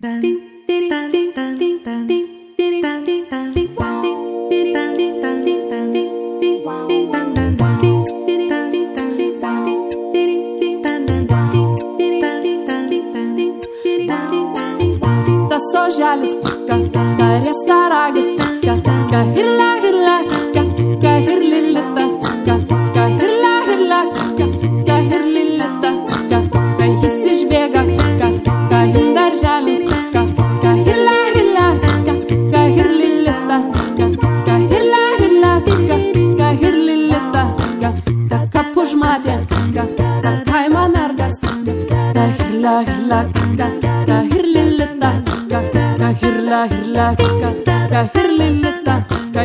Soželis, karės taragis, hirla, hirla, hirlilita, hirla, hirlilita, jis išbėga, darželį, hirla, hirlilita, hirlilita, kap užmatė, kaimo mergas, hirla, hirlilita, hirla, hirlilita,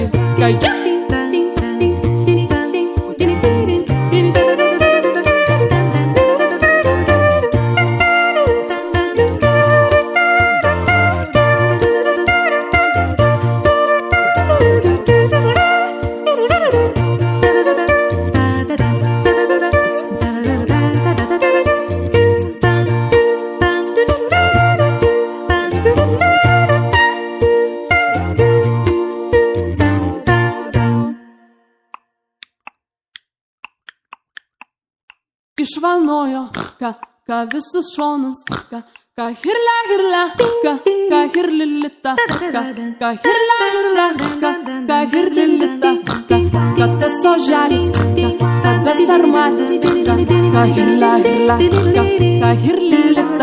Išvalnojo, visus šonus, hirla, hirlilita, hirla, hirlilita, tas soželis, besarmatis, hirla, hirlilita,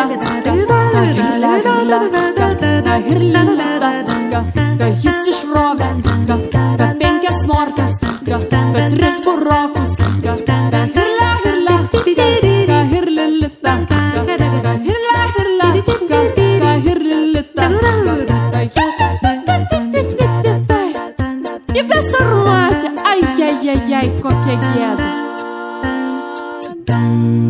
hirlilita, jis išrovė, 5 morkas, 3 burokus, Besarmatė, ai, kokia gėda.